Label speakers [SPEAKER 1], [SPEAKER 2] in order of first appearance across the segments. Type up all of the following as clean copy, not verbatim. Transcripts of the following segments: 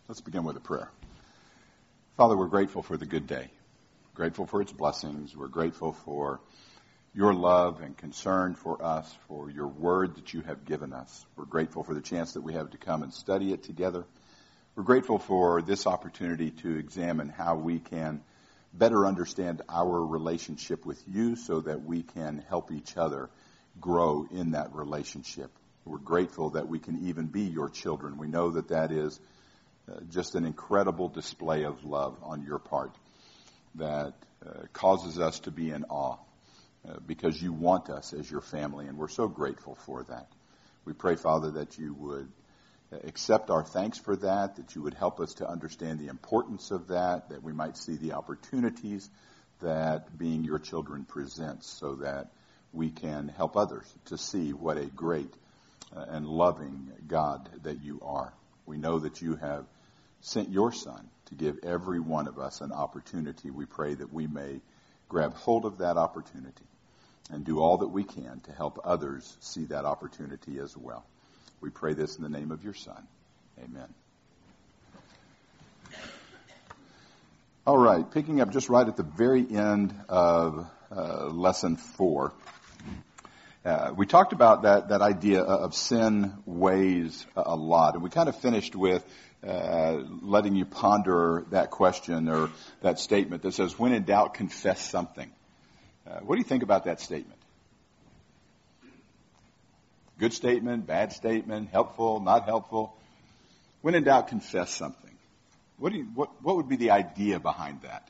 [SPEAKER 1] Let's begin with a prayer. Father, we're grateful for the good day, grateful for its blessings. We're grateful for your love and concern for us, for your word that you have given us. We're grateful for the chance that we have to come and study it together. We're grateful for this opportunity to examine how we can better understand our relationship with you so that we can help each other grow in that relationship. We're grateful that we can even be your children. We know that that is just an incredible display of love on your part that causes us to be in awe because you want us as your family, and we're so grateful for that. We pray, Father, that you would accept our thanks for that you would help us to understand the importance of that we might see the opportunities that being your children presents so that we can help others to see what a great and loving God that you are. We know that you have sent your Son to give every one of us an opportunity. We pray that we may grab hold of that opportunity and do all that we can to help others see that opportunity as well. We pray this in the name of your Son. Amen. All right, picking up just right at the very end of lesson 4. We talked about that idea of sin weighs a lot, and we kind of finished with letting you ponder that question or that statement that says, when in doubt, confess something. What do you think about that statement? Good statement, bad statement, helpful, not helpful? When in doubt, confess something. What would be the idea behind that?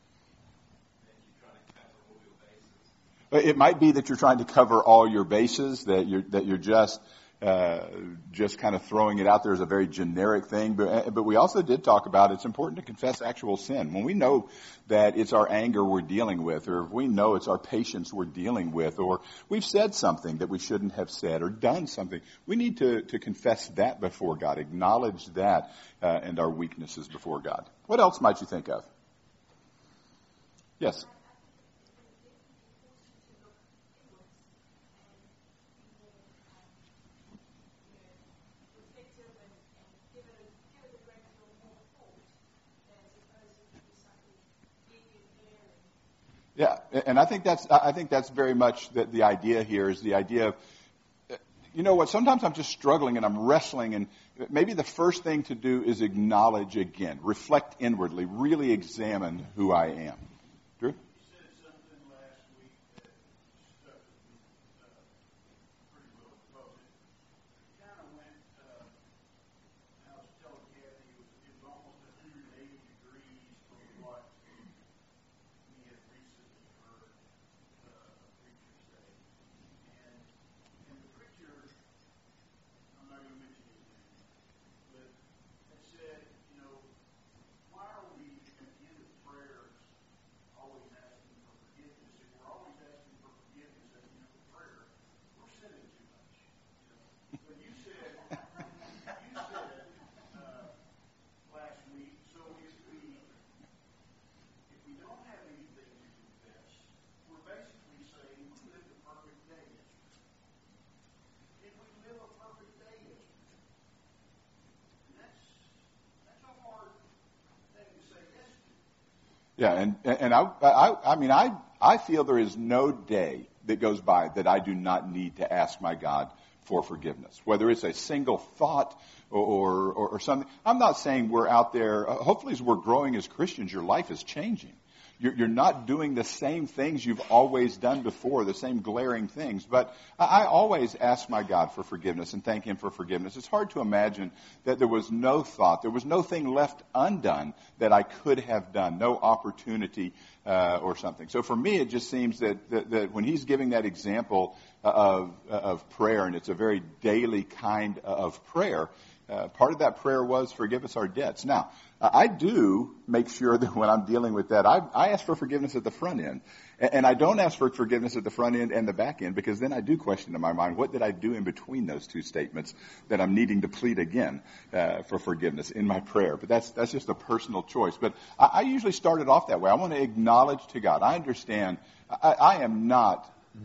[SPEAKER 1] It might be that you're trying to cover all your bases, that you're just kind of throwing it out there as a very generic thing. But we also did talk about it's important to confess actual sin. When we know that it's our anger we're dealing with, or if we know it's our patience we're dealing with, or we've said something that we shouldn't have said, or done something, we need to confess that before God, acknowledge that and our weaknesses before God. What else might you think of? Yes? Yeah, and I think that's very much the idea here is the idea of, you know what, sometimes I'm just struggling and I'm wrestling, and maybe the first thing to do is acknowledge again, reflect inwardly, really examine who I am. Drew?
[SPEAKER 2] You said something last week that stuck with me pretty well because it kind of went, I was telling Kathy, it was almost 180 degrees from what we had recently heard a preacher say. And the preacher, I'm not going to mention his name, but had said, why are we at the end of prayers always asking for forgiveness? If we're always asking for forgiveness at the end of prayer, we're sinning too much. But you said last week, so if we don't have anything to confess, we're basically saying we lived a perfect day yesterday. Did we live a perfect day yesterday? And that's a hard thing to say yes to.
[SPEAKER 1] Yeah, and I feel there is no day that goes by that I do not need to ask my God for forgiveness, whether it's a single thought or something. I'm not saying we're out there, hopefully as we're growing as Christians, your life is changing. You're not doing the same things you've always done before, the same glaring things. But I always ask my God for forgiveness and thank him for forgiveness. It's hard to imagine that there was no thought, there was no thing left undone that I could have done, no opportunity or something. So for me, it just seems that when he's giving that example of prayer, and it's a very daily kind of prayer, part of that prayer was forgive us our debts. Now, I do make sure that when I'm dealing with that, I ask for forgiveness at the front end. And I don't ask for forgiveness at the front end and the back end, because then I do question in my mind, what did I do in between those two statements that I'm needing to plead again for forgiveness in my prayer? But that's just a personal choice. But I usually start it off that way. I want to acknowledge to God. I understand I am not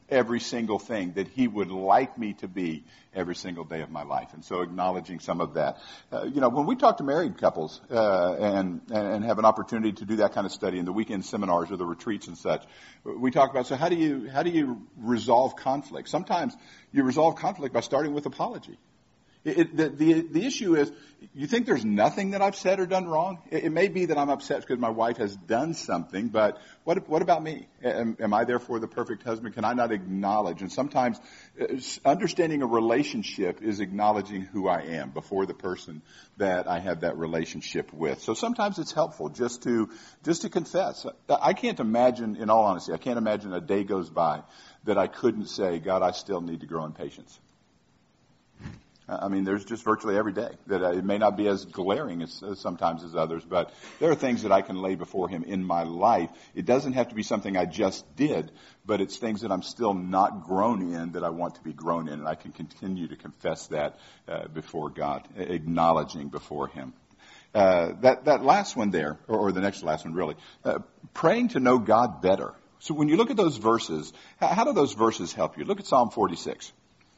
[SPEAKER 1] every single thing that he would like me to be every single day of my life. And so acknowledging some of that. When we talk to married couples and have an opportunity to do that kind of study in the weekend seminars or the retreats and such, we talk about, so how do you resolve conflict? Sometimes you resolve conflict by starting with apology. The issue is, you think there's nothing that I've said or done wrong? It may be that I'm upset because my wife has done something, but what about me? Am I therefore the perfect husband? Can I not acknowledge? And sometimes understanding a relationship is acknowledging who I am before the person that I have that relationship with. So sometimes it's helpful just to confess. I can't imagine, in all honesty, I can't imagine a day goes by that I couldn't say, God, I still need to grow in patience. I mean, there's just virtually every day that it may not be as glaring as sometimes as others, but there are things that I can lay before him in my life. It doesn't have to be something I just did, but it's things that I'm still not grown in that I want to be grown in, and I can continue to confess that before God, acknowledging before him. That last one there, or the next last one really, praying to know God better. So when you look at those verses, how do those verses help you? Look at Psalm 46.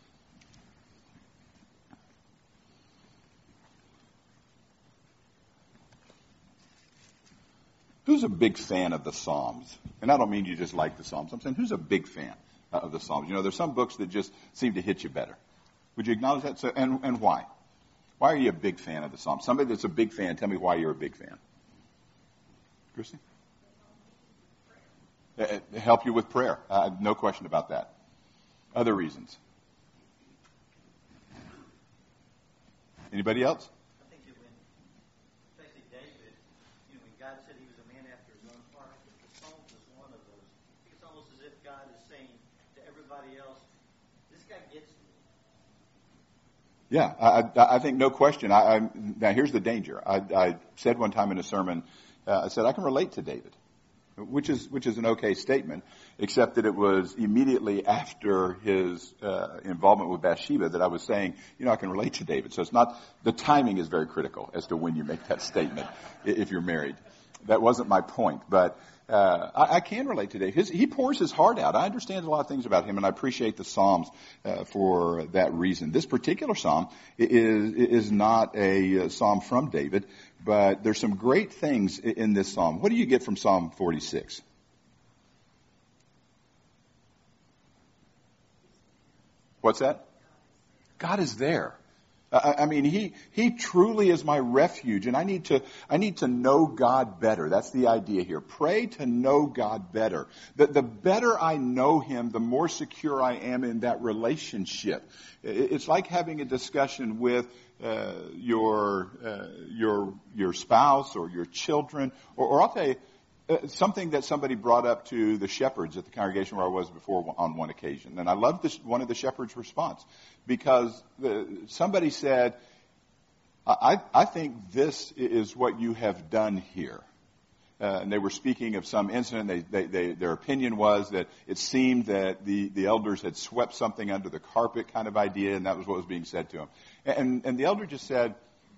[SPEAKER 1] Who's a big fan of the Psalms? And I don't mean you just like the Psalms. I'm saying, who's a big fan of the Psalms? There's some books that just seem to hit you better. Would you acknowledge that? So, and why? Why are you a big fan of the Psalms? Somebody that's a big fan, tell me why you're a big fan. Christy? Help you with prayer. No question about that. Other reasons? Anybody else?
[SPEAKER 3] God said he was a man after his own heart. The Psalms is one of those. It's almost as if God is saying to everybody else, this guy gets me.
[SPEAKER 1] Yeah, I think no question. Now here's the danger. I said one time in a sermon, I said, I can relate to David, which is an okay statement, except that it was immediately after his involvement with Bathsheba that I was saying, I can relate to David. So it's not, the timing is very critical as to when you make that statement if you're married. That wasn't my point, but I can relate to David. He pours his heart out. I understand a lot of things about him, and I appreciate the Psalms for that reason. This particular Psalm is not a Psalm from David, but there's some great things in this Psalm. What do you get from Psalm 46? What's that? God is there. I mean, he truly is my refuge, and I need to know God better. That's the idea here. Pray to know God better. The better I know him, the more secure I am in that relationship. It's like having a discussion with your spouse or your children, or I'll tell you, something that somebody brought up to the shepherds at the congregation where I was before on one occasion. And I loved one of the shepherds' response, because somebody said, I think this is what you have done here. And they were speaking of some incident. Their opinion was that it seemed that the elders had swept something under the carpet kind of idea, and that was what was being said to them. And the elder just said,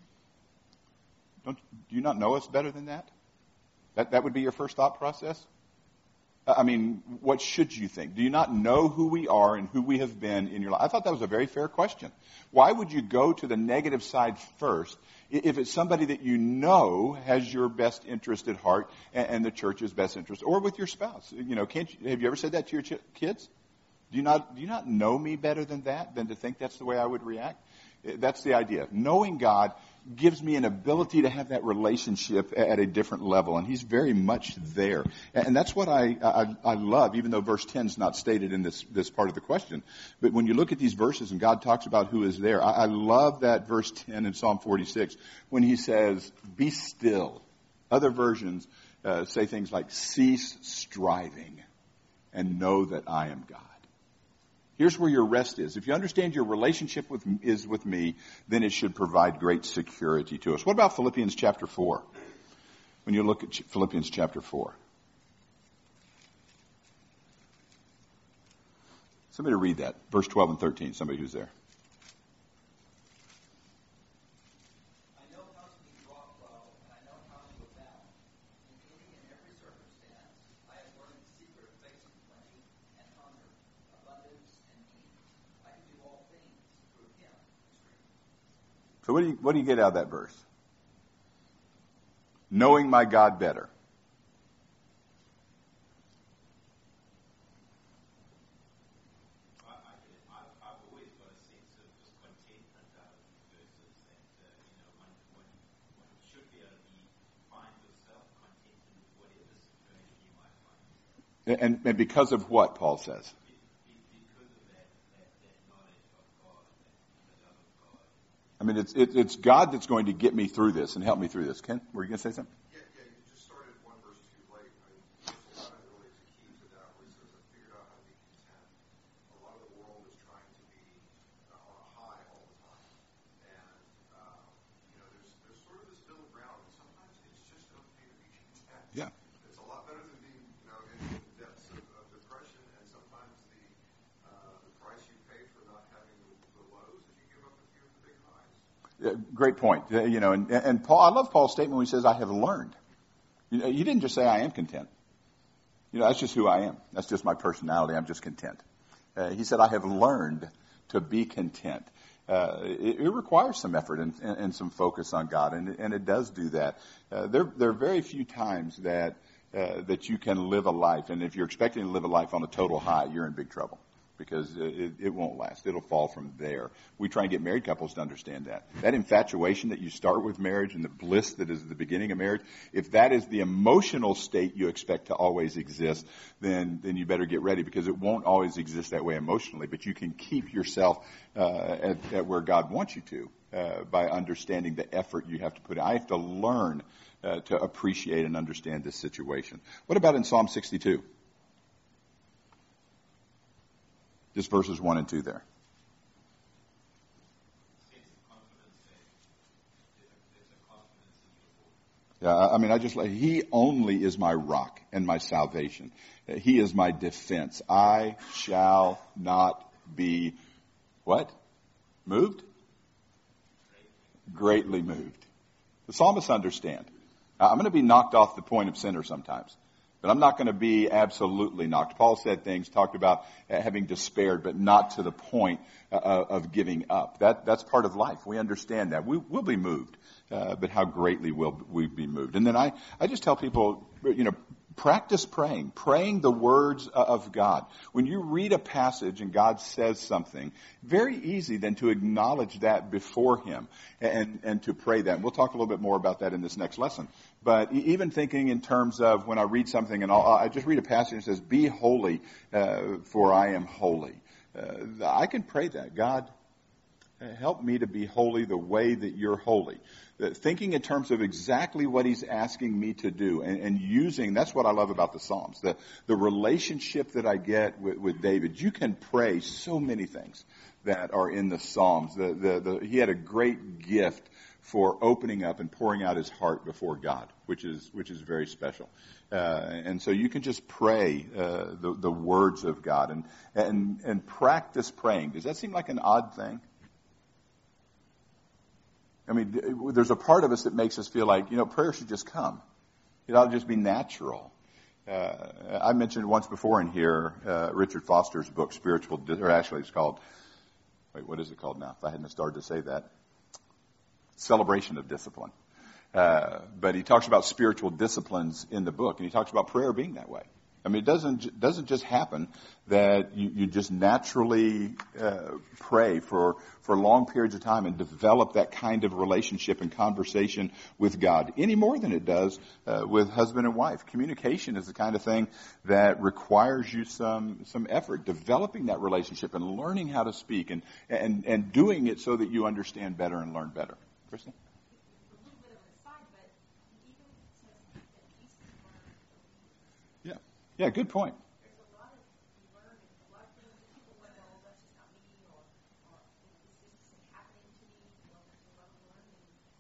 [SPEAKER 1] do you not know us better than that? That would be your first thought process? I mean, what should you think? Do you not know who we are and who we have been in your life? I thought that was a very fair question. Why would you go to the negative side first if it's somebody that you know has your best interest at heart and the church's best interest, or with your spouse? Have you ever said that to your kids? Do you not know me better than that, than to think that's the way I would react? That's the idea. Knowing God gives me an ability to have that relationship at a different level, and he's very much there. And that's what I love, even though verse 10 is not stated in this part of the question. But when you look at these verses and God talks about who is there, I love that verse 10 in Psalm 46 when he says, be still. Other versions say things like, cease striving and know that I am God. Here's where your rest is. If you understand your relationship is with me, then it should provide great security to us. What about Philippians chapter 4? When you look at Philippians chapter 4. Somebody read that. Verse 12 and 13. Somebody who's there. So what do you get out of that verse? Knowing my God better.
[SPEAKER 4] I've always got a sense of just contentment out of these verses that, one should be able to find yourself contented with whatever situation you might find.
[SPEAKER 1] And because of what, Paul says?
[SPEAKER 4] Because of that knowledge of God, that love of God.
[SPEAKER 1] I mean, it's God that's going to get me through this and help me through this. Ken, were you going to say something?
[SPEAKER 5] Yeah, you just started one verse too late. Verse 11 really is a key to that, where he says, I figured out how to be content. A lot of the world is trying to be on a high all the time. And, there's sort of this middle ground, and sometimes it's just okay to be content.
[SPEAKER 1] Yeah.
[SPEAKER 5] It's a lot better than being, in the depths of depression, and sometimes the price you pay for not having the lows is you give up a few of the big highs.
[SPEAKER 1] Great point. And Paul, I love Paul's statement when he says, I have learned. He didn't just say, I am content. That's just who I am. That's just my personality. I'm just content. He said, I have learned to be content. It requires some effort and some focus on God, and it does do that. There are very few times that you can live a life, and if you're expecting to live a life on a total high, you're in big trouble. Because it won't last. It'll fall from there. We try and get married couples to understand that. That infatuation that you start with marriage and the bliss that is the beginning of marriage, if that is the emotional state you expect to always exist, then you better get ready, because it won't always exist that way emotionally. But you can keep yourself at where God wants you to by understanding the effort you have to put in. I have to learn to appreciate and understand this situation. What about in Psalm 62? Just verses 1 and 2 there. Yeah, he only is my rock and my salvation. He is my defense. I shall not be, what? Moved? Greatly moved. The psalmists understand. I'm going to be knocked off the point of center sometimes. But I'm not going to be absolutely knocked. Paul said things, talked about having despaired, but not to the point of giving up. That's part of life. We understand that. We'll be moved, but how greatly will we be moved? And then I just tell people, practice praying the words of God. When you read a passage and God says something, very easy then to acknowledge that before Him and to pray that. And we'll talk a little bit more about that in this next lesson. But even thinking in terms of when I read something and I just read a passage that says, be holy, for I am holy. I can pray that. God, help me to be holy the way that you're holy. Thinking in terms of exactly what He's asking me to do and using, that's what I love about the Psalms, the relationship that I get with David. You can pray so many things that are in the Psalms. He had a great gift for opening up and pouring out his heart before God, which is very special. And so you can just pray the words of God and practice praying. Does that seem like an odd thing? I mean, there's a part of us that makes us feel like, prayer should just come. It ought to just be natural. I mentioned once before in here, Richard Foster's book, it's called, what is it called now? If I hadn't started to say that. Celebration of Discipline. But he talks about spiritual disciplines in the book, and he talks about prayer being that way. I mean, it doesn't just happen that you just naturally pray for long periods of time and develop that kind of relationship and conversation with God any more than it does with husband and wife. Communication is the kind of thing that requires you some effort, developing that relationship and learning how to speak and doing it so that you understand better and learn better. Kristen? Yeah, good point.
[SPEAKER 6] There's a lot of learning, a lot of things that people went, oh, that's just not me, or this isn't happening to me. There's a lot of learning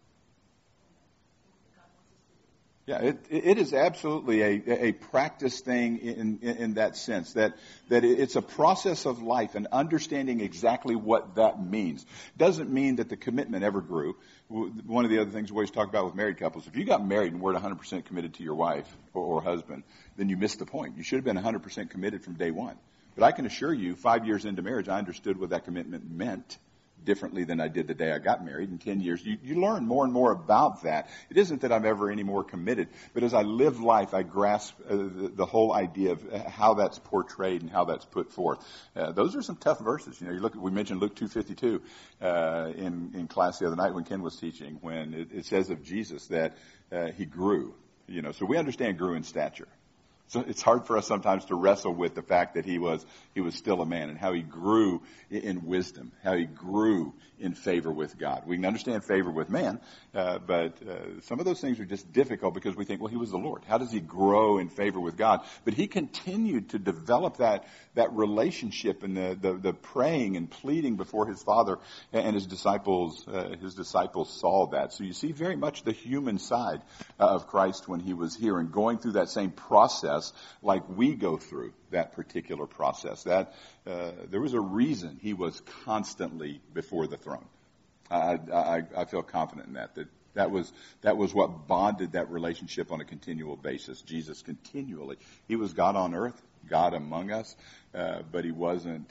[SPEAKER 6] that God wants us to do.
[SPEAKER 1] Yeah, it is absolutely a practice thing in that sense, that it's a process of life and understanding exactly what that means. Doesn't mean that the commitment ever grew. One of the other things we always talk about with married couples, if you got married and weren't 100% committed to your wife or husband, then you missed the point. You should have been 100% committed from day one. But I can assure you, 5 years into marriage, I understood what that commitment meant differently than I did the day I got married. In 10 years, you learn more and more about that. It isn't that I'm ever any more committed, but as I live life, I grasp the whole idea of how that's portrayed and how that's put forth. Those are some tough verses. You know, we mentioned Luke 2:52 in class the other night when Ken was teaching, when it says of Jesus that he grew. You know, so we understand grew in stature. So it's hard for us sometimes to wrestle with the fact that he was still a man, and how he grew in wisdom, how he grew in favor with God. We can understand favor with man, but some of those things are just difficult because we think, well, he was the Lord. How does he grow in favor with God? But he continued to develop that relationship and the praying and pleading before his Father, and his disciples saw that. So you see very much the human side of Christ when he was here and going through that same process like we go through that particular process. That there was a reason he was constantly before the throne. I feel confident in that was what bonded that relationship on a continual basis. Jesus continually, he was God on earth, God among us, but he wasn't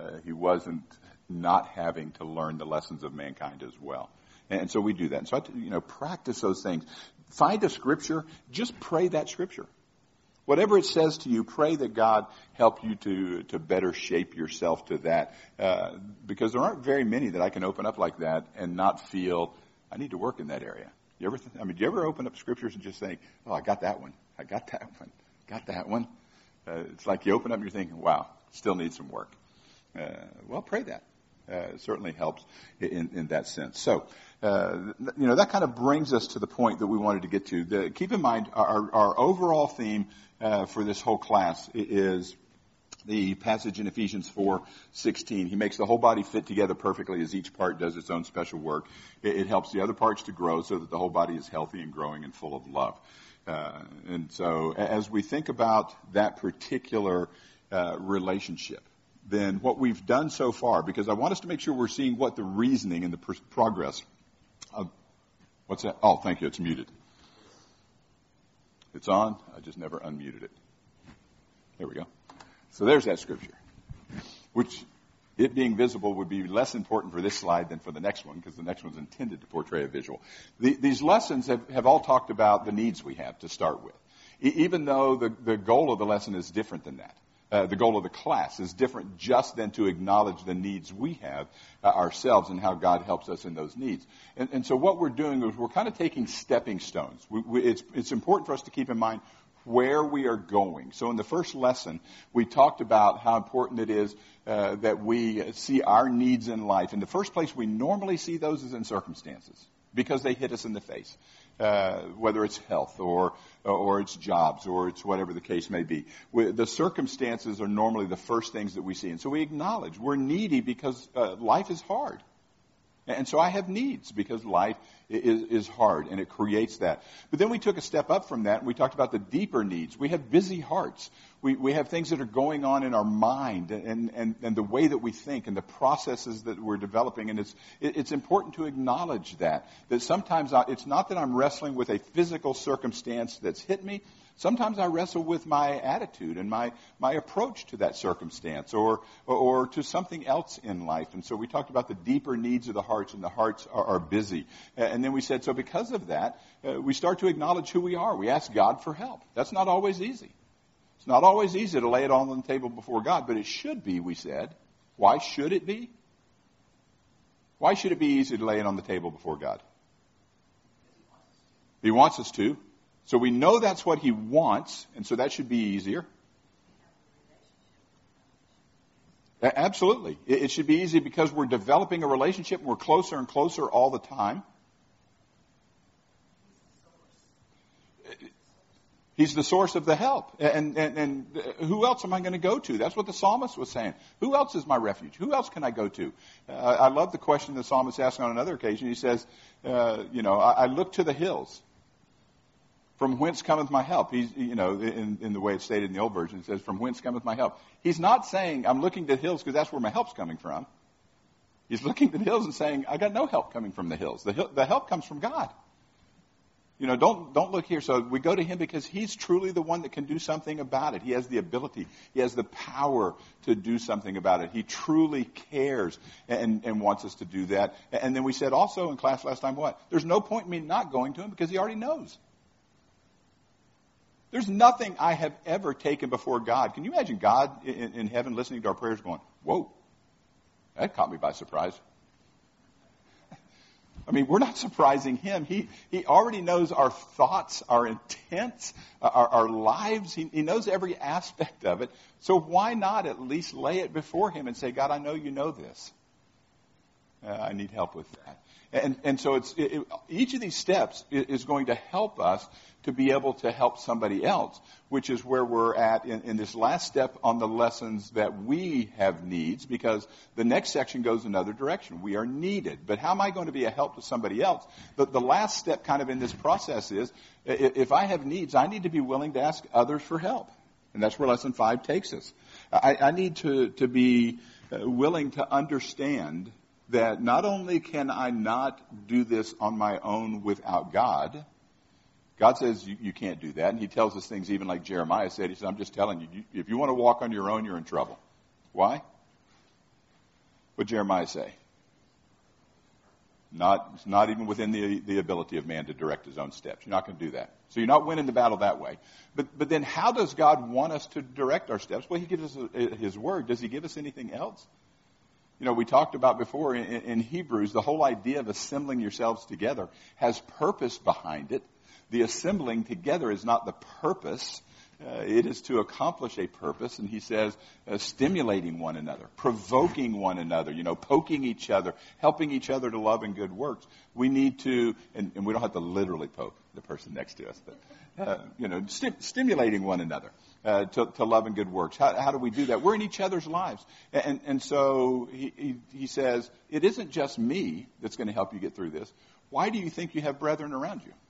[SPEAKER 1] not having to learn the lessons of mankind as well. And so we do that. And so practice those things. Find a scripture, just pray that scripture. Whatever it says to you, pray that God help you to better shape yourself to that. Because there aren't very many that I can open up like that and not feel I need to work in that area. Do you ever open up scriptures and just think, oh, I got that one. It's like you open up and you're thinking, wow, still need some work. Well, pray that. It certainly helps in that sense. So, that kind of brings us to the point that we wanted to get to. Keep in mind, our overall theme for this whole class is the passage in Ephesians 4:16. He makes the whole body fit together perfectly as each part does its own special work. It helps the other parts to grow so that the whole body is healthy and growing and full of love. And so as we think about that particular relationship, then what we've done so far, because I want us to make sure we're seeing what the reasoning and the progress of, what's that? Oh, thank you, it's muted. It's on, I just never unmuted it. There we go. So there's that scripture, which it being visible would be less important for this slide than for the next one, because the next one's intended to portray a visual. These lessons have all talked about the needs we have to start with, even though the goal of the lesson is different than that. The goal of the class is different just than to acknowledge the needs we have ourselves and how God helps us in those needs. And so what we're doing is we're kind of taking stepping stones. It's important for us to keep in mind where we are going. So in the first lesson, we talked about how important it is that we see our needs in life. In the first place, we normally see those as in circumstances because they hit us in the face. Whether it's health or it's jobs or it's whatever the case may be. The circumstances are normally the first things that we see. And so we acknowledge we're needy because life is hard. And so I have needs because life is hard, and it creates that. But then we took a step up from that, and we talked about the deeper needs. We have busy hearts. We have things that are going on in our mind and the way that we think and the processes that we're developing. And it's important to acknowledge that sometimes it's not that I'm wrestling with a physical circumstance that's hit me. Sometimes I wrestle with my attitude and my approach to that circumstance or to something else in life. And so we talked about the deeper needs of the hearts, and the hearts are busy. And then we said, so because of that, we start to acknowledge who we are. We ask God for help. That's not always easy. It's not always easy to lay it all on the table before God, but it should be, we said. Why should it be? Why should it be easy to lay it on the table before God? He wants us to. So we know that's what he wants, and so that should be easier. Absolutely. It should be easy because we're developing a relationship, and we're closer and closer all the time. He's the source of the help. And who else am I going to go to? That's what the psalmist was saying. Who else is my refuge? Who else can I go to? I love the question the psalmist asked on another occasion. He says, I look to the hills. From whence cometh my help? He's, in the way it's stated in the old version, it says, from whence cometh my help? He's not saying, I'm looking to the hills because that's where my help's coming from. He's looking to the hills and saying, I got no help coming from the hills. The help comes from God. Don't look here. So we go to him because he's truly the one that can do something about it. He has the ability. He has the power to do something about it. He truly cares and wants us to do that. And then we said also in class last time, what? There's no point in me not going to him because he already knows. There's nothing I have ever taken before God. Can you imagine God in heaven listening to our prayers going, whoa, that caught me by surprise. I mean, we're not surprising him. He already knows our thoughts, our intents, our lives. He knows every aspect of it. So why not at least lay it before him and say, God, I know you know this. I need help with that. And so each of these steps is going to help us to be able to help somebody else, which is where we're at in this last step on the lessons that we have needs, because the next section goes another direction. We are needed. But how am I going to be a help to somebody else? The last step kind of in this process is, if I have needs, I need to be willing to ask others for help. And that's where lesson 5 takes us. I need to be willing to understand that not only can I not do this on my own without God. God says you can't do that. And he tells us things even like Jeremiah said. He said, I'm just telling you, if you want to walk on your own, you're in trouble. Why? What did Jeremiah say? It's not even within the ability of man to direct his own steps. You're not going to do that. So you're not winning the battle that way. But then how does God want us to direct our steps? Well, he gives us his word. Does he give us anything else? We talked about before in Hebrews, the whole idea of assembling yourselves together has purpose behind it. The assembling together is not the purpose. It is to accomplish a purpose. And he says, stimulating one another, provoking one another, poking each other, helping each other to love and good works. We need to, and we don't have to literally poke the person next to us, but, stimulating one another. To love and good works. How do we do that? We're in each other's lives. And so he says, it isn't just me that's going to help you get through this. Why do you think you have brethren around you?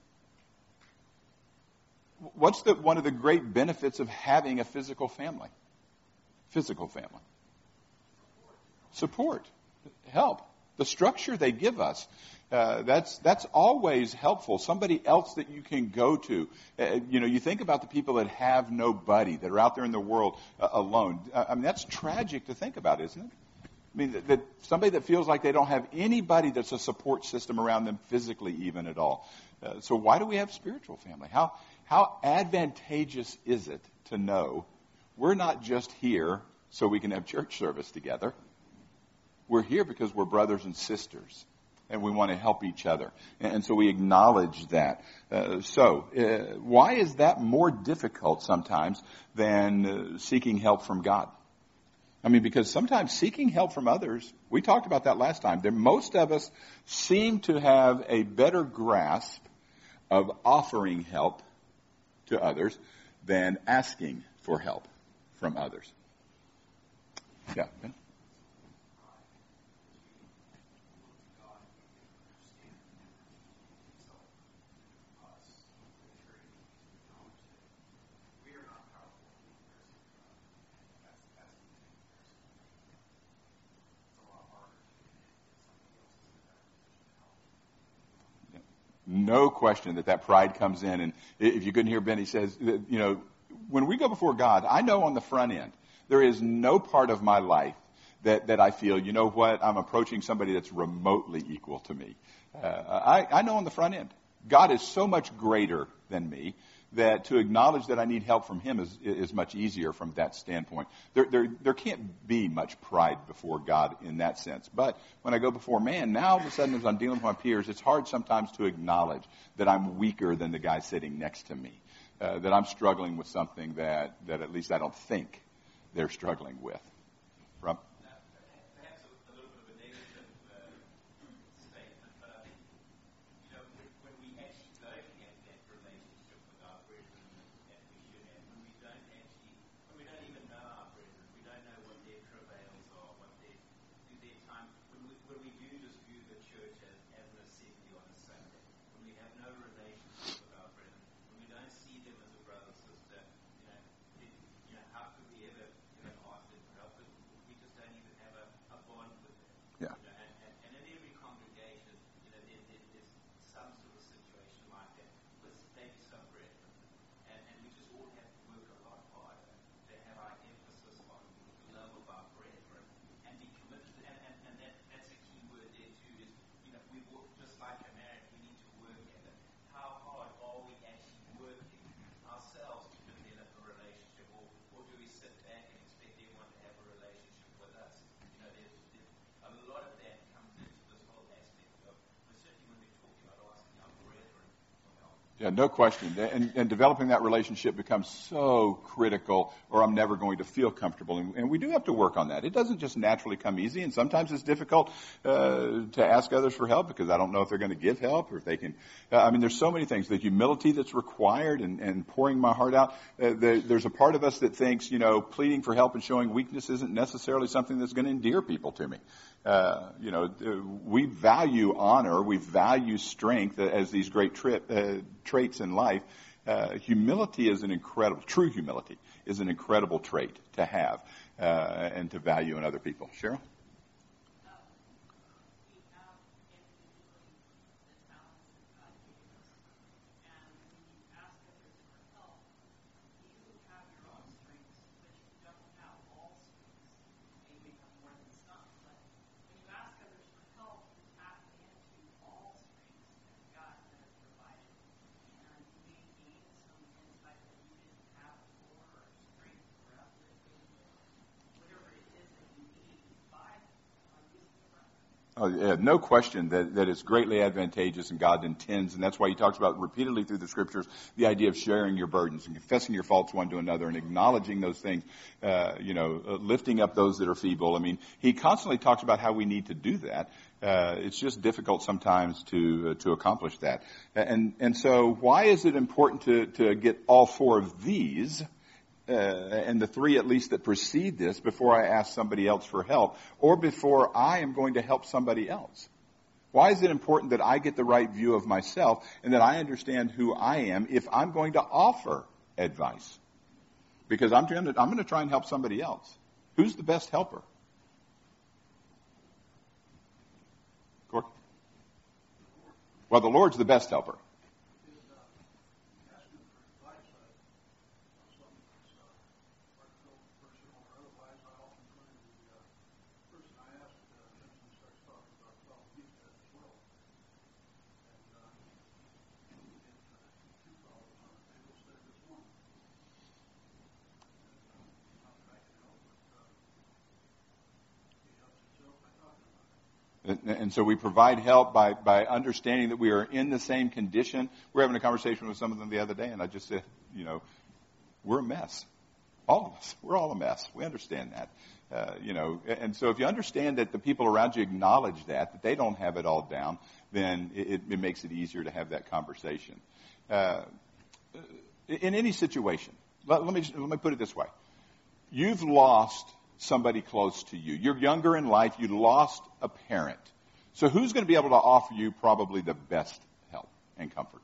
[SPEAKER 1] What's one of the great benefits of having a physical family? Physical family. Support. Help. The structure they give us. That's always helpful. Somebody else that you can go to. You think about the people that have nobody, that are out there in the world alone. I mean, that's tragic to think about, isn't it? I mean, that somebody that feels like they don't have anybody that's a support system around them physically even at all. So why do we have spiritual family? How advantageous is it to know we're not just here so we can have church service together. We're here because we're brothers and sisters, and we want to help each other. And so we acknowledge that. Why is that more difficult sometimes than seeking help from God? I mean, because sometimes seeking help from others, we talked about that last time. Most of us seem to have a better grasp of offering help to others than asking for help from others. Yeah, Ben? No question that pride comes in. And if you couldn't hear Ben, he says, when we go before God, I know on the front end, there is no part of my life that I feel, you know what, I'm approaching somebody that's remotely equal to me. I know on the front end, God is so much greater than me that to acknowledge that I need help from him is much easier from that standpoint. There can't be much pride before God in that sense. But when I go before man, now all of a sudden as I'm dealing with my peers, it's hard sometimes to acknowledge that I'm weaker than the guy sitting next to me, that I'm struggling with something that at least I don't think they're struggling with. Rob?
[SPEAKER 4] Perhaps a little bit of a negative statement, but I think, when we actually don't have that relationship with our brethren that we should have, when we don't even know our brethren, we don't know what their travails are, what their time, when we do just view the church as an assembly on a Sunday, when we have no relationship with our brethren, when we don't see them as a brother or sister, how could we ever ask them for help? We just don't even have a bond with them.
[SPEAKER 1] Yeah.
[SPEAKER 4] And in every congregation, there's some sort of situation like that
[SPEAKER 1] Yeah, no question. And developing that relationship becomes so critical, or I'm never going to feel comfortable. And we do have to work on that. It doesn't just naturally come easy, and sometimes it's difficult to ask others for help because I don't know if they're going to give help or if they can. There's so many things. The humility that's required and pouring my heart out. There's a part of us that thinks, pleading for help and showing weakness isn't necessarily something that's going to endear people to me. We value honor, we value strength as these great traits in life. Humility is true humility is an incredible trait to have and to value in other people. Cheryl? Oh, yeah, no question that it's greatly advantageous and God intends, and that's why he talks about repeatedly through the scriptures the idea of sharing your burdens and confessing your faults one to another and acknowledging those things, lifting up those that are feeble. He constantly talks about how we need to do that. It's just difficult sometimes to accomplish that. And so why is it important to get all four of these? And the three at least that precede this before I ask somebody else for help or before I am going to help somebody else? Why is it important that I get the right view of myself and that I understand who I am if I'm going to offer advice? Because I'm going to try and help somebody else. Who's the best helper? Corey? Well, the Lord's the best helper. And so we provide help by understanding that we are in the same condition. We're having a conversation with some of them the other day, and I just said, we're a mess. All of us. We're all a mess. We understand that. And so if you understand that the people around you acknowledge that they don't have it all down, then it makes it easier to have that conversation. In any situation, let me put it this way. You've lost somebody close to you. You're younger in life. You lost a parent. So who's going to be able to offer you probably the best help and comfort?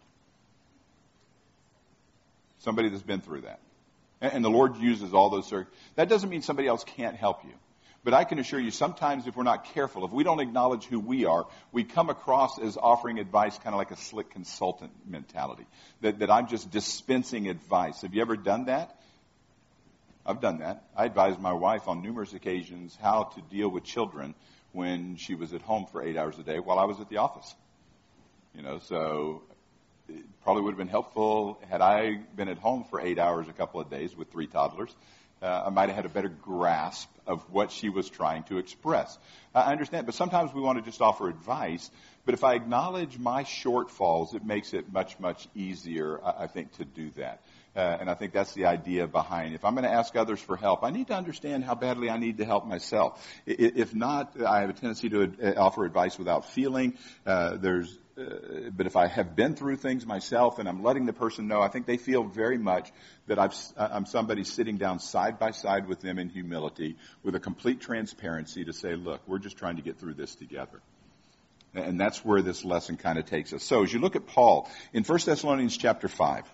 [SPEAKER 1] Somebody that's been through that. And the Lord uses all those. That doesn't mean somebody else can't help you. But I can assure you, sometimes if we're not careful, if we don't acknowledge who we are, we come across as offering advice kind of like a slick consultant mentality. That I'm just dispensing advice. Have you ever done that? I've done that. I advised my wife on numerous occasions how to deal with children when she was at home for 8 hours a day while I was at the office. So it probably would have been helpful had I been at home for 8 hours a couple of days with 3 toddlers. I might have had a better grasp of what she was trying to express. I understand, but sometimes we want to just offer advice. But if I acknowledge my shortfalls, it makes it much, much easier, I think, to do that. And I think that's the idea behind it. If I'm going to ask others for help, I need to understand how badly I need to help myself. If not, I have a tendency to offer advice without feeling. But if I have been through things myself and I'm letting the person know, I think they feel very much that I'm somebody sitting down side by side with them in humility with a complete transparency to say, look, we're just trying to get through this together. And that's where this lesson kind of takes us. So as you look at Paul in 1 Thessalonians chapter 5,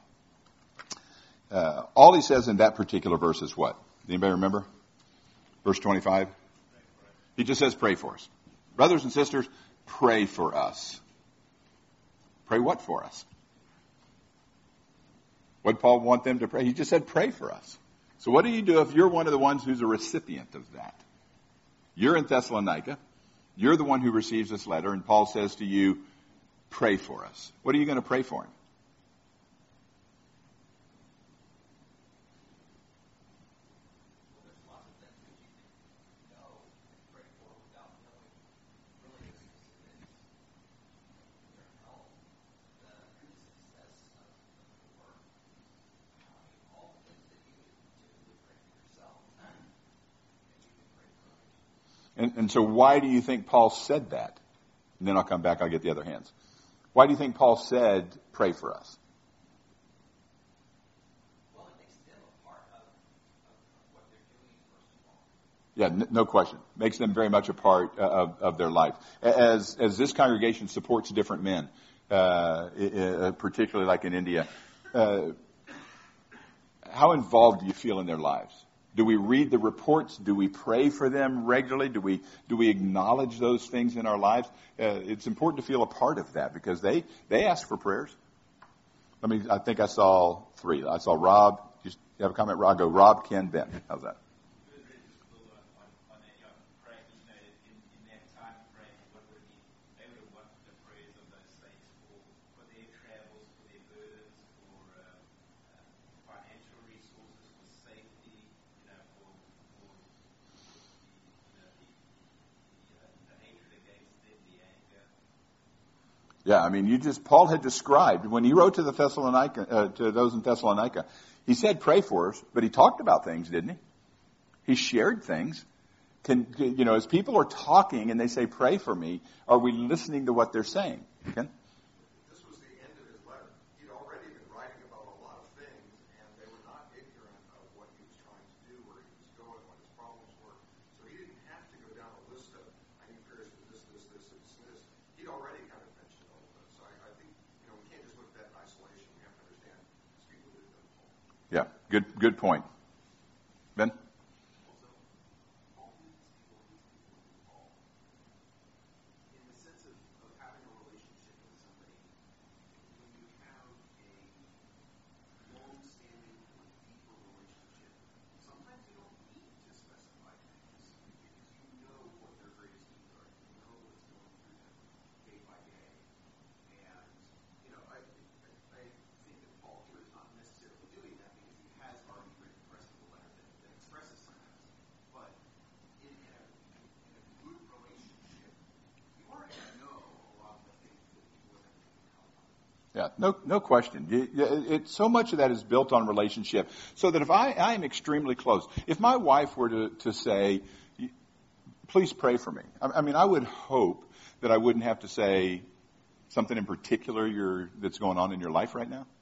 [SPEAKER 1] all he says in that particular verse is what? Anybody remember? Verse 25? He just says, pray for us. Brothers and sisters, pray for us. Pray what for us? What did Paul want them to pray? He just said, pray for us. So what do you do if you're one of the ones who's a recipient of that? You're in Thessalonica. You're the one who receives this letter, and Paul says to you, pray for us. What are you going to pray for him? And so why do you think Paul said that? And then I'll come back, I'll get the other hands. Why do you think Paul said, pray for us?
[SPEAKER 4] Well, it makes them a part of what they're doing, first of all.
[SPEAKER 1] Yeah, no question. Makes them very much a part of their life. As this congregation supports different men, particularly like in India, how involved do you feel in their lives? Do we read the reports? Do we pray for them regularly? Do we acknowledge those things in our lives? It's important to feel a part of that because they ask for prayers. I think I saw 3. I saw Rob. You have a comment, Rob? Go Rob, Ken, Ben. How's that?
[SPEAKER 4] On that young prayer, in that time frame, they would have wanted the prayers of those saints for their travels, for their burdens, for financial resources, for safety, for the hatred against them, the anger.
[SPEAKER 1] Yeah, Paul had described, when he wrote to the to those in Thessalonica, he said pray for us, but he talked about things, didn't he? He shared things. As people are talking and they say pray for me, are we listening to what they're saying? Ken?
[SPEAKER 5] This was the end of his letter. He'd already been writing about a lot of things, and they were not ignorant of what he was trying to do, where he was going, what his problems were. So he didn't have to go down a list of, I need prayers for this, and this. He'd already kind of mentioned all of this. So I think, we can't just look at that in isolation. We have to understand these people did them.
[SPEAKER 1] Yeah, good point. Ben? Yeah, no question. So much of that is built on relationship. So that if I am extremely close, if my wife were to say, please pray for me, I would hope that I wouldn't have to say something in particular that's going on in your life right now.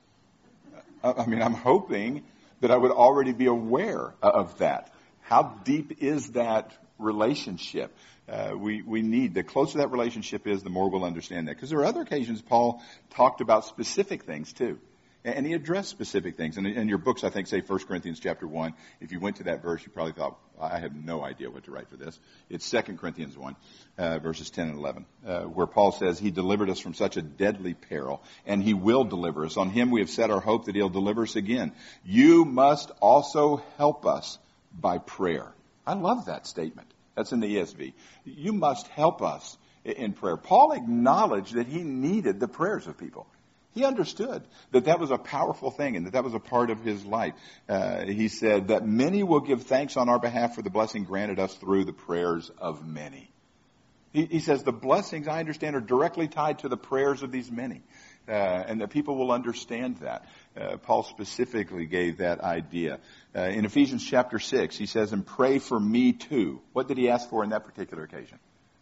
[SPEAKER 1] I'm hoping that I would already be aware of that. How deep is that relationship? We need, the closer that relationship is, the more we'll understand that. Because there are other occasions Paul talked about specific things too. And he addressed specific things. And in your books, I think, say 1 Corinthians chapter 1. If you went to that verse, you probably thought, I have no idea what to write for this. It's 2 Corinthians 1, verses 10 and 11, where Paul says, he delivered us from such a deadly peril, and he will deliver us. On him we have set our hope that he'll deliver us again. You must also help us by prayer. I love that statement. That's in the ESV. You must help us in prayer. Paul acknowledged that he needed the prayers of people. He understood that was a powerful thing and that was a part of his life. He said that many will give thanks on our behalf for the blessing granted us through the prayers of many. He says the blessings, I understand, are directly tied to the prayers of these many. And that people will understand that. Paul specifically gave that idea. In Ephesians chapter 6, he says, and pray for me too. What did he ask for in that particular occasion?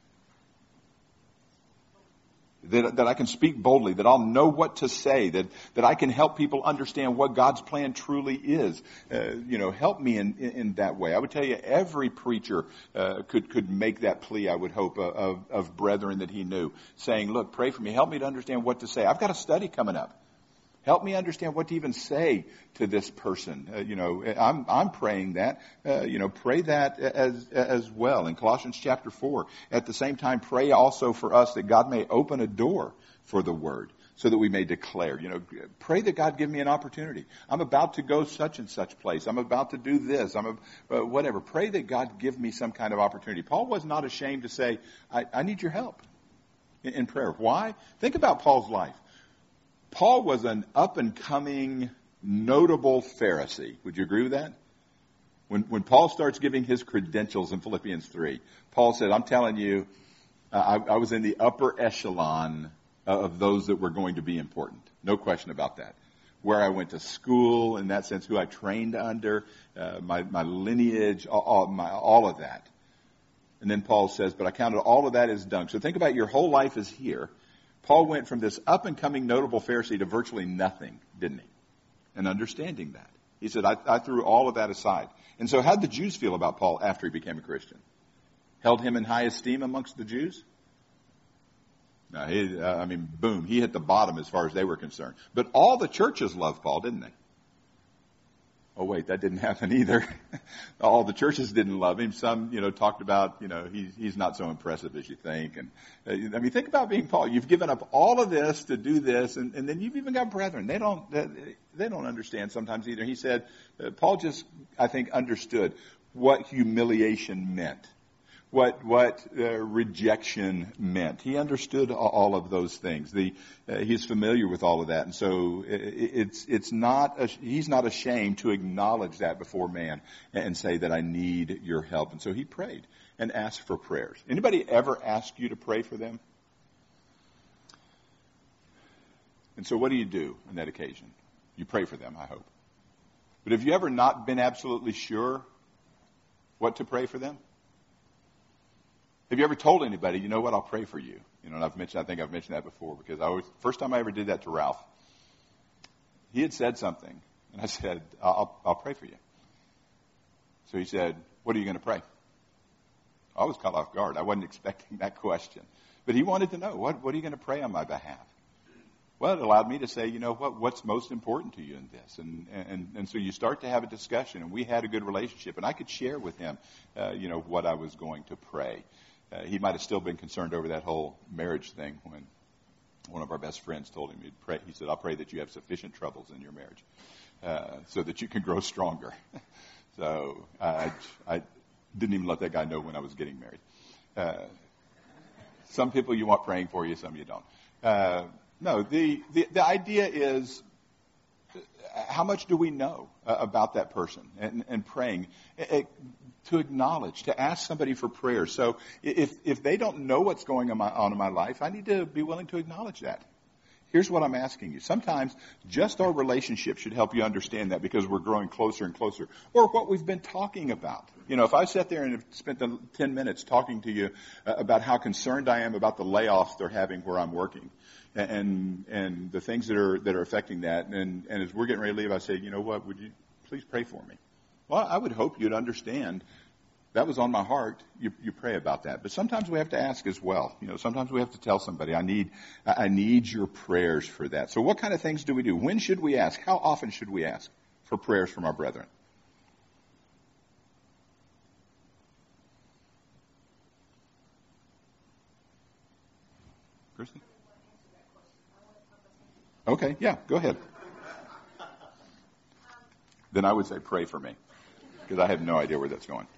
[SPEAKER 1] That I can speak boldly, that I'll know what to say, that I can help people understand what God's plan truly is. Help me in that way. I would tell you every preacher could make that plea, I would hope, of brethren that he knew, saying, look, pray for me, help me to understand what to say. I've got a study coming up. Help me understand what to even say to this person. I'm praying that. Pray that as well. In Colossians chapter 4, at the same time, pray also for us that God may open a door for the word so that we may declare. Pray that God give me an opportunity. I'm about to go such and such place. I'm about to do this. Whatever. Pray that God give me some kind of opportunity. Paul was not ashamed to say, I need your help in prayer. Why? Think about Paul's life. Paul was an up-and-coming, notable Pharisee. Would you agree with that? When Paul starts giving his credentials in Philippians 3, Paul said, I'm telling you, I was in the upper echelon of those that were going to be important. No question about that. Where I went to school, in that sense, who I trained under, my lineage, all of that. And then Paul says, but I counted all of that as dung. So think about your whole life is here. Paul went from this up-and-coming notable Pharisee to virtually nothing, didn't he? And understanding that. He said, I threw all of that aside. And so how did the Jews feel about Paul after he became a Christian? Held him in high esteem amongst the Jews? No, boom, he hit the bottom as far as they were concerned. But all the churches loved Paul, didn't they? Oh, wait, that didn't happen either. All the churches didn't love him. Some, talked about, he's not so impressive as you think. And think about being Paul. You've given up all of this to do this, and then you've even got brethren. They don't understand sometimes either. He said, Paul just, I think, understood what humiliation meant. What rejection meant. He understood all of those things. He's familiar with all of that, and so he's not ashamed to acknowledge that before man and say that I need your help. And so he prayed and asked for prayers. Anybody ever ask you to pray for them? And so what do you do on that occasion? You pray for them, I hope. But have you ever not been absolutely sure what to pray for them? Have you ever told anybody, you know what, I'll pray for you? And I think I've mentioned that before, because first time I ever did that to Ralph, he had said something, and I said, I'll pray for you. So he said, what are you going to pray? I was caught off guard. I wasn't expecting that question. But he wanted to know, what are you going to pray on my behalf? Well, it allowed me to say, what's most important to you in this? And so you start to have a discussion, and we had a good relationship, and I could share with him, what I was going to pray. He might have still been concerned over that whole marriage thing when one of our best friends told him he'd pray. He said, I'll pray that you have sufficient troubles in your marriage so that you can grow stronger. So I didn't even let that guy know when I was getting married. Some people you want praying for you, some you don't. No, the idea is, how much do we know about that person and praying? To acknowledge, to ask somebody for prayer. So if they don't know what's going on in my life, I need to be willing to acknowledge that. Here's what I'm asking you. Sometimes just our relationship should help you understand that, because we're growing closer and closer. Or what we've been talking about. If I sat there and spent 10 minutes talking to you about how concerned I am about the layoffs they're having where I'm working, and the things that are affecting that, and as we're getting ready to leave, I say, would you please pray for me? Well, I would hope you'd understand that was on my heart. You pray about that. But sometimes we have to ask as well. Sometimes we have to tell somebody, I need your prayers for that. So what kind of things do we do? When should we ask? How often should we ask for prayers from our brethren? Christy? Okay, yeah, go ahead. Then I would say pray for me, because I have no idea where that's going.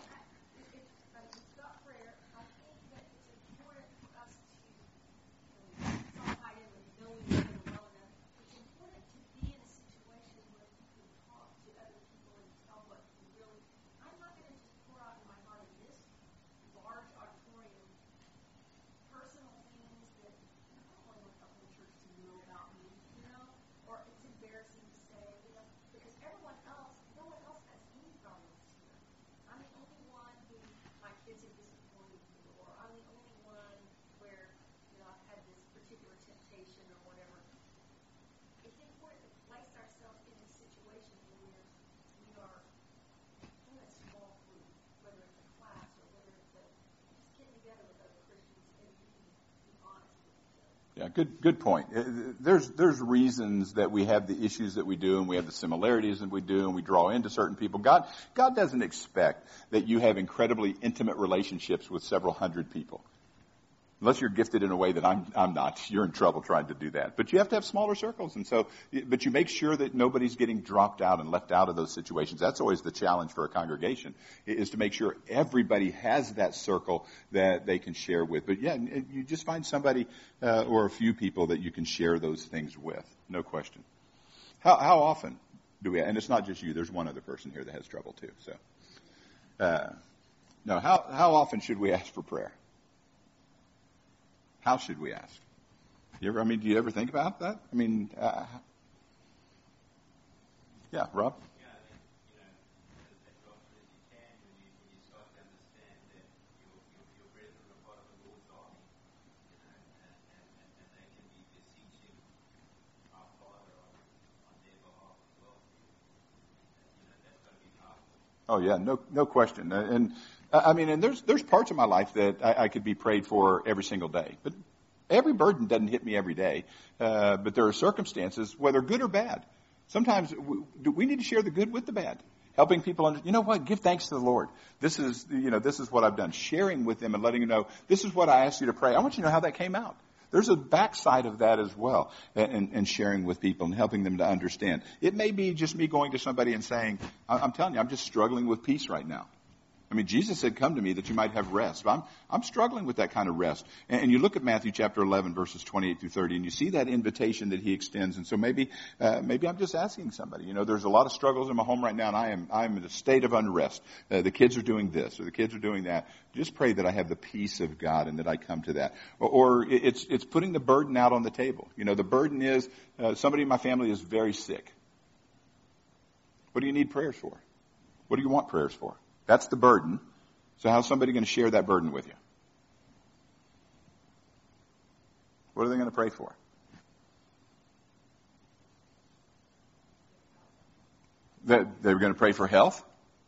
[SPEAKER 1] Yeah, good point. There's reasons that we have the issues that we do, and we have the similarities that we do, and we draw into certain people. God doesn't expect that you have incredibly intimate relationships with several hundred people. Unless you're gifted in a way that I'm not, you're in trouble trying to do that. But you have to have smaller circles, but you make sure that nobody's getting dropped out and left out of those situations. That's always the challenge for a congregation, is to make sure everybody has that circle that they can share with. But yeah, you just find somebody or a few people that you can share those things with, no question. How often do we? And it's not just you. There's one other person here that has trouble too. So, no. How often should we ask for prayer? How should we ask? Do you ever think about that? Yeah, Rob?
[SPEAKER 4] Yeah, as often as you can, when you start to understand that your
[SPEAKER 1] Oh yeah, no question. And I mean, and there's parts of my life that I could be prayed for every single day, but every burden doesn't hit me every day. But there are circumstances, whether good or bad. Sometimes we need to share the good with the bad. Helping people you know what? Give thanks to the Lord. This is what I've done. Sharing with them and letting them know, this is what I asked you to pray. I want you to know how that came out. There's a backside of that as well, and sharing with people and helping them to understand. It may be just me going to somebody and saying, I'm telling you, I'm just struggling with peace right now. I mean, Jesus said, come to me that you might have rest. But I'm struggling with that kind of rest. And you look at Matthew chapter 11, verses 28 through 30, and you see that invitation that he extends. And so maybe I'm just asking somebody. You know, there's a lot of struggles in my home right now, and I'm in a state of unrest. The kids are doing this, or the kids are doing that. Just pray that I have the peace of God and that I come to that. Or it's putting the burden out on the table. You know, the burden is somebody in my family is very sick. What do you need prayers for? What do you want prayers for? That's the burden. So how's somebody going to share that burden with you? What are they going to pray for? They're going to pray for health?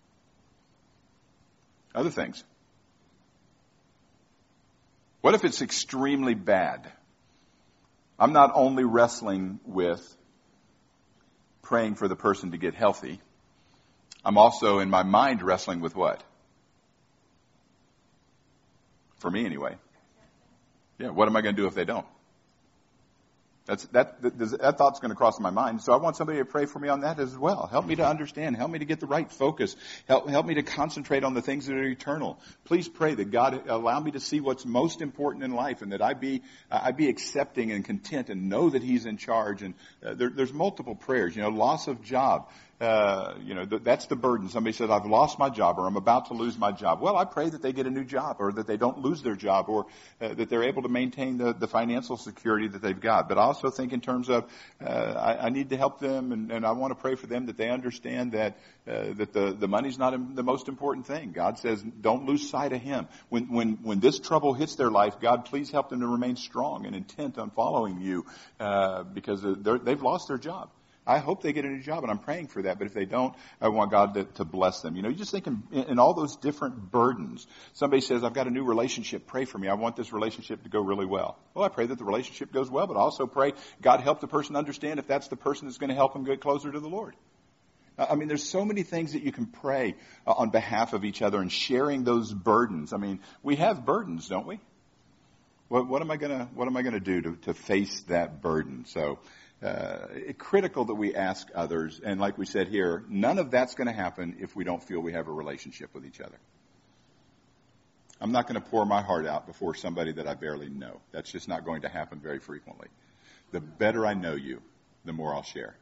[SPEAKER 1] Other things. What if it's extremely bad? I'm not only wrestling with praying for the person to get healthy. I'm also, in my mind, wrestling with what? For me, anyway. Yeah, what am I going to do if they don't? That thought's going to cross my mind. So I want somebody to pray for me on that as well. Help me to understand. Help me to get the right focus. Help me to concentrate on the things that are eternal. Please pray that God allow me to see what's most important in life, and that I be accepting and content and know that He's in charge. And there's multiple prayers. You know, loss of job. That's the burden. Somebody says, I've lost my job, or I'm about to lose my job. Well, I pray that they get a new job, or that they don't lose their job, or that they're able to maintain the financial security that they've got. But I also think in terms of, I need to help them, and I want to pray for them that they understand that the money's not the most important thing. God says, don't lose sight of Him. When this trouble hits their life, God, please help them to remain strong and intent on following you, because they've lost their job. I hope they get a new job, and I'm praying for that. But if they don't, I want God to bless them. You know, you just think in all those different burdens. Somebody says, I've got a new relationship. Pray for me. I want this relationship to go really well. Well, I pray that the relationship goes well, but I also pray God help the person understand if that's the person that's going to help them get closer to the Lord. I mean, there's so many things that you can pray on behalf of each other and sharing those burdens. I mean, we have burdens, don't we? What am I going to do to face that burden? So, critical that we ask others, and like we said here, none of that's going to happen if we don't feel we have a relationship with each other. I'm not going to pour my heart out before somebody that I barely know. That's just not going to happen very frequently. The better I know you, the more I'll share.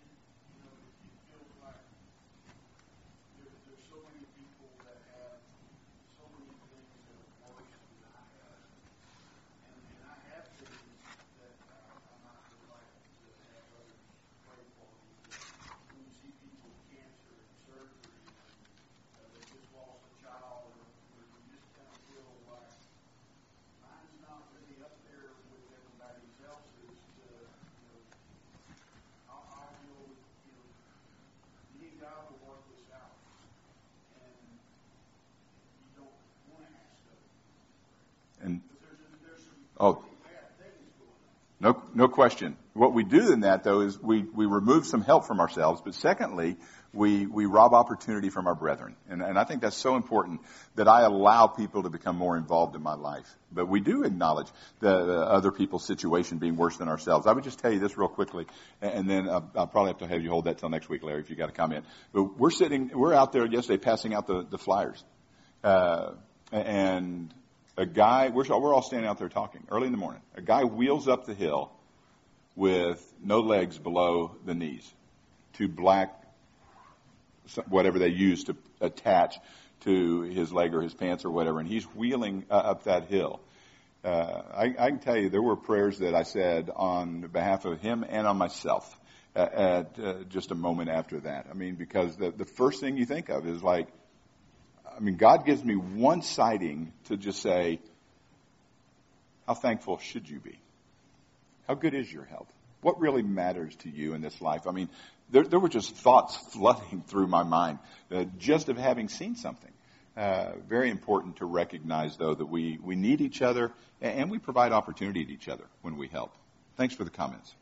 [SPEAKER 2] There's so many people that have so many things that are worse than I have, and I have things that I'm not glad to have others pray for me. When you see people with cancer and surgery, and they just lost a child, or you just kind of feel like mine's not really up there with everybody else's. I'll deal with, me and God will work this out. And you don't want to ask them.
[SPEAKER 1] And
[SPEAKER 2] There's some
[SPEAKER 1] oh.
[SPEAKER 2] bad things going on.
[SPEAKER 1] No question. What we do in that, though, is we remove some help from ourselves, but secondly, we rob opportunity from our brethren. And I think that's so important that I allow people to become more involved in my life. But we do acknowledge the other people's situation being worse than ourselves. I would just tell you this real quickly, and then I'll probably have to have you hold that till next week, Larry, if you got a comment. But we're out there yesterday passing out the flyers. And a guy, we're all standing out there talking early in the morning. A guy wheels up the hill with no legs below the knees, two black, whatever they use to attach to his leg or his pants or whatever, and he's wheeling up that hill. I can tell you there were prayers that I said on behalf of him and on myself at just a moment after that. I mean, because the first thing you think of is like, I mean, God gives me one sighting to just say, how thankful should you be? How good is your health? What really matters to you in this life? I mean, there were just thoughts flooding through my mind just of having seen something. Very important to recognize, though, that we need each other and we provide opportunity to each other when we help. Thanks for the comments.